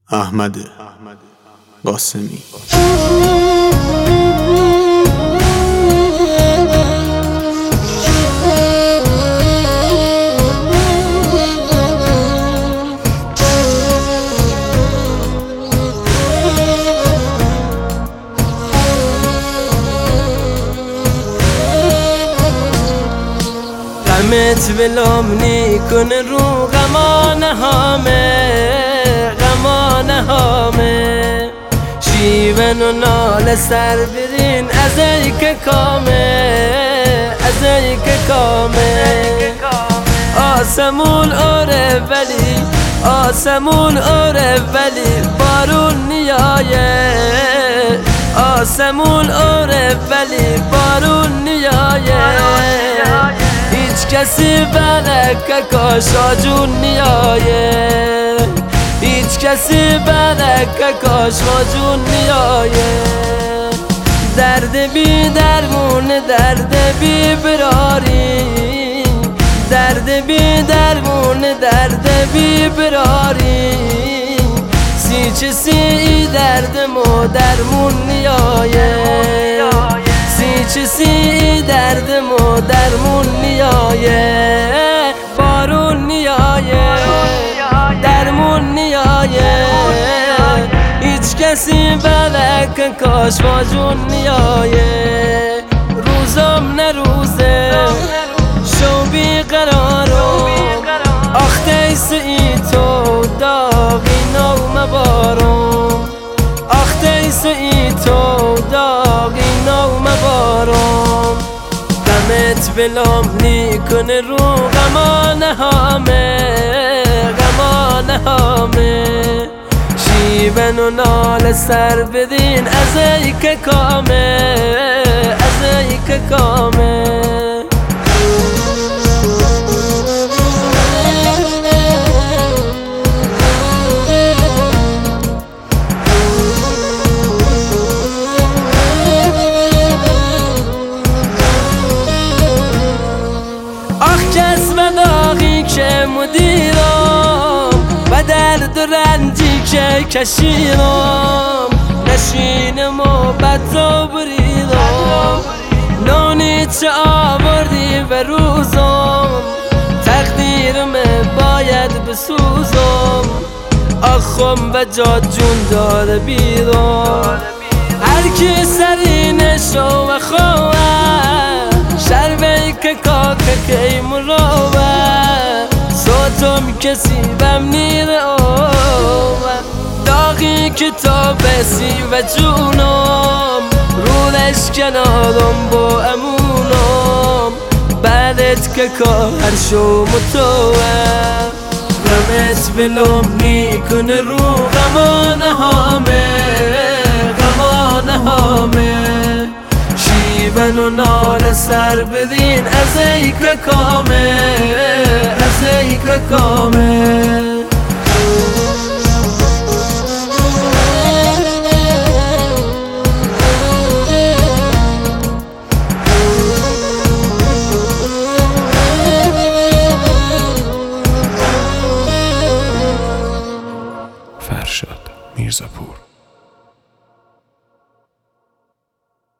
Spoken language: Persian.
احمد قاسمی. غمت ولم نیکنه رو غمانه هامه شیون و نال سر برین از ای که کامه آسمون اوره ولی بارون نیایه آسمون اوره ولی بارون نیایه هیچ کسی بلکه کاشا جون نیایه هیچ کسی بلکه کاشا جون نیایه درد بی درمون درد بی براری درد بی درمون درد بی براری سی چسی درد مو درمون نیایه سی درد مو درمون نیایه بارون نیایه درمون نیایه هیچ کسی بلکه کاش با جون نیایه روزم نه روزه شو بی قرارم آخته سی تو داغی نو مبارم آخته سی تو داغی نو مبارم غمت بلم نیکنه رو غمانه هامه شیون و نال سر بدین از ای که کامه که مدیرم و درد و رنجی که کشیدم نشینم و بد را بریدم نانی چه آوردی و روزم تقدیرم باید بسوزم آخم و جاد جون داره بیرم هر کی سرینشو و خواه شربه که کاکه که مروه صوتم کسی بم نیره داغی که تا بسی و جونم رودش کنارم با امونم بعدت که کار شو متوه غمت بلم نیکنه رو غمانه هامه شیون و نال سر بدین از ای که کامه